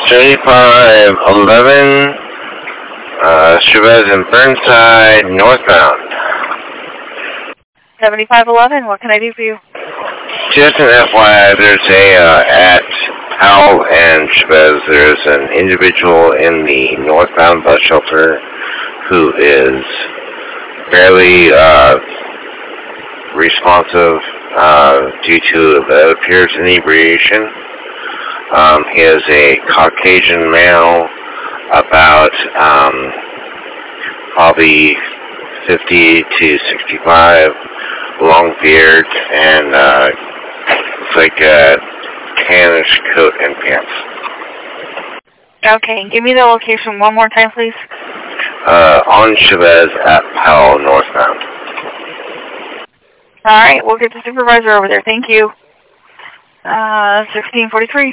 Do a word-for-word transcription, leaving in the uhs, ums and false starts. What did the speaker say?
seventy-five eleven, uh, Chavez and Burnside, northbound. seventy-five eleven, what can I do for you? Just an F Y I, there's a, uh, at Powell and Chavez, there's an individual in the northbound bus shelter who is fairly, uh, responsive, uh, due to, it appears, inebriation. Um, he is a Caucasian male, about, um, probably fifty to sixty-five, long beard, and, uh, looks like a tannish coat and pants. Okay, give me the location one more time, please. Uh, on Chavez at Powell, northbound. All right, we'll get the supervisor over there. Thank you. Uh, sixteen forty-three.